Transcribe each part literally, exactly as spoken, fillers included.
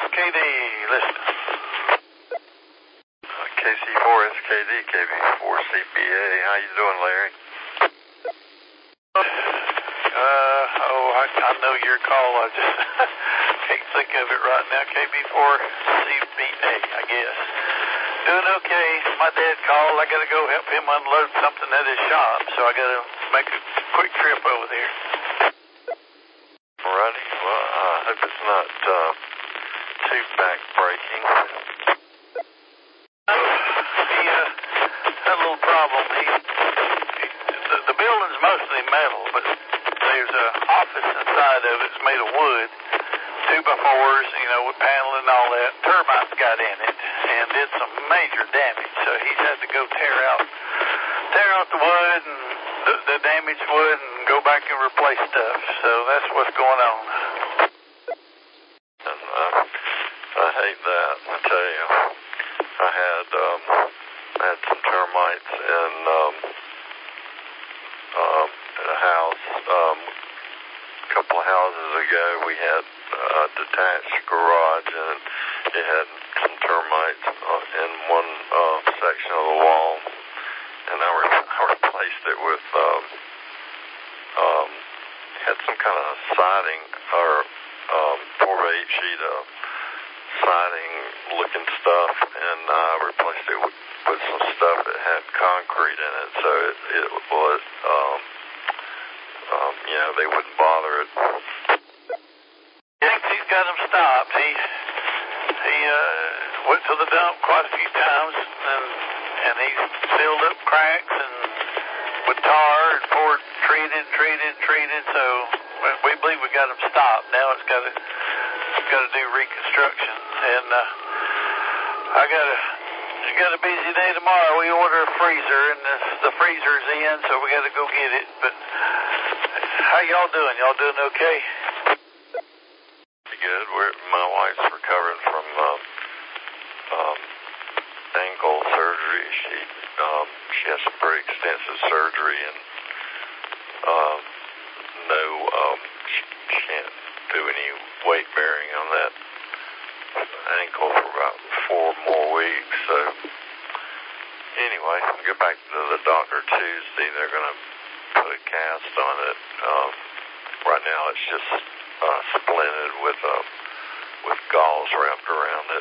K D, listen. K C four S K D, K B four C B A. How you doing, Larry? Uh, oh, I, I know your call. I just can't think of it right now. K B four C B A, I guess. Doing okay. My dad called. I got to go help him unload something at his shop, so I got to make a quick trip over there. Alrighty. Well, I hope it's not uh, too back-breaking. He uh, had a little problem. He, he the, the building's mostly metal, but there's an office inside of it. It's made of wood, two by fours, you know, with paneling and all that. Termites got in it and did some major damage, so he's had to go tear out, tear out the wood and the, the damaged wood and go back and replace stuff. So that's what's going on. And uh, I hate that. I tell you, I had um, I had some termites in um, um, in a house. Um, a couple of houses ago, we had a detached garage, and it had some termites uh, in one uh, section of the wall, and I, re- I replaced it with um, um, had some kind of siding or um, four by eight sheet of siding looking stuff, and I replaced it with, with some stuff that had concrete in it, so it, it was um, um, you know, they wouldn't bother it. Yeah, he's got him stopped. He he uh, went to the dump quite a few times, and and he sealed up cracks and with tar and poured treated, treated, treated. So we believe we got him stopped. Now it's got to got to do reconstruction, and uh, I got a I got a busy day tomorrow. We order a freezer, and the, the freezer's in, so we got to go get it. But how y'all doing? Y'all doing okay? Pretty good. We're, my wife's recovering from um, um, ankle surgery. She um, she has some pretty extensive surgery, and um, no, um, she can't do any weight bearing on that ankle for about four more weeks. So anyway, I'll get back to the doctor Tuesday. They're going to put a cast on it. Um, right now, it's just uh, splinted with uh, with gauze wrapped around it.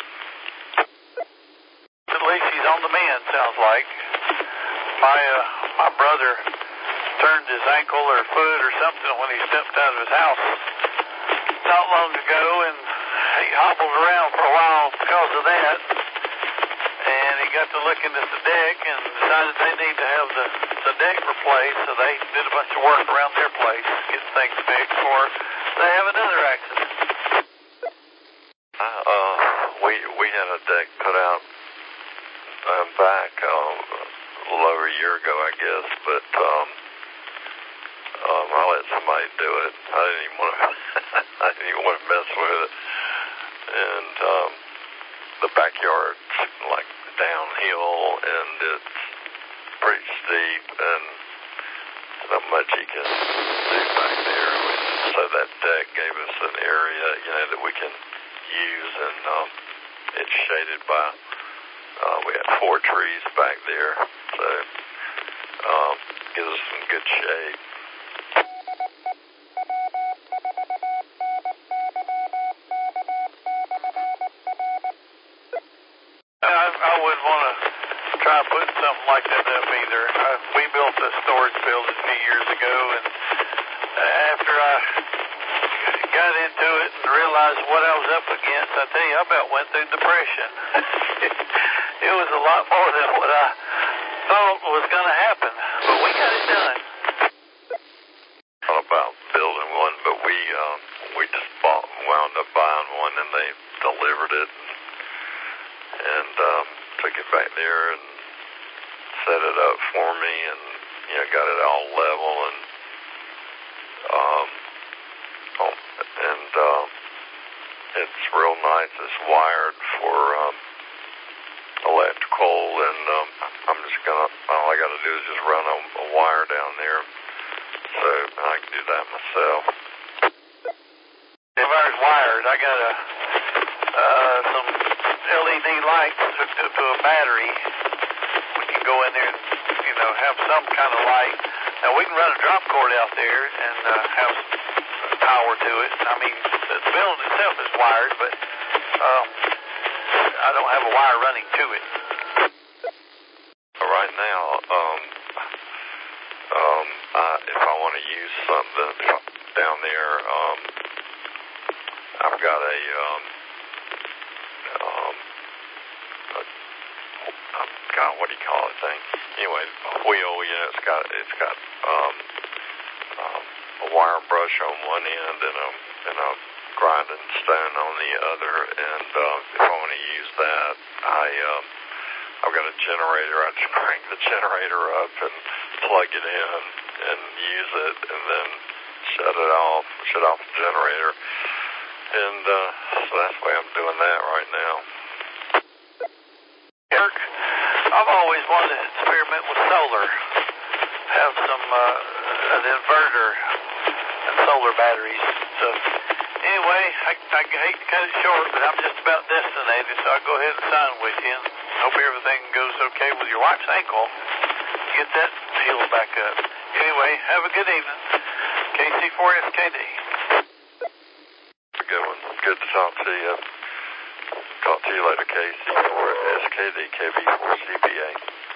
At least he's on the mend, sounds like. My uh, my brother turned his ankle or foot or something when he stepped out of his house not long ago, and he hobbled around for a while because of that. And he got to looking at the deck and decided they need to have the, the deck replaced, so they did a bunch of work around their place, get things fixed before they have another accident. Uh, we we had a deck put out uh, back uh, a little over a year ago, I guess, but um, um, I let somebody do it. I didn't even want to. I didn't even want to mess with it, and um, the backyard's like downhill, and it's pretty steep, and not much you can do back there. So that deck gave us an area, you know, that we can use, and um, it's shaded by, uh, we had four trees back there, so um, gives us some good shade. I, I wouldn't want to try putting something like that up either. I, we built a storage building a few years ago, and after I got into it and realized what I was up against, I tell you, I about went through depression. It was a lot more than what I thought was going to happen, but we got it done. Not about building one, but we um, we just bought, wound up buying one, and they delivered it, and um, took it back there and set it up for me, and you know, got it all level, and um, oh, and um, it's real nice. It's wired for um, electrical, and um, I'm just gonna. All I got to do is just run a, a wire down there, so I can do that myself. If I was wired, I got a uh, lights hooked up to a battery, we can go in there and, you know, have some kind of light. Now, we can run a drop cord out there and uh, have power to it. I mean, the building itself is wired, but um, I don't have a wire running to it. Right now, um, um, I, if I want to use something down there, um, I've got a, um, um, a, um, God, what do you call it thing? Anyway, a wheel, you know, it's got, it's got, um, um, a wire brush on one end and a, and a grinding stone on the other, and, um, if I want to use that, I, um, I've got a generator. I just crank the generator up and plug it in and use it, and then shut it off, shut off the generator. And uh, so that's the way I'm doing that right now. Kirk, I've always wanted to experiment with solar. Have some uh, an inverter and solar batteries. So anyway, I, I hate to cut it short, but I'm just about destinated, so I'll go ahead and sign with you. Hope everything goes okay with your wife's ankle. Get that healed back up. Anyway, have a good evening. K C four S K D. Good one. Good to talk to you. Talk to you later, K C four S K D, K B four C B A.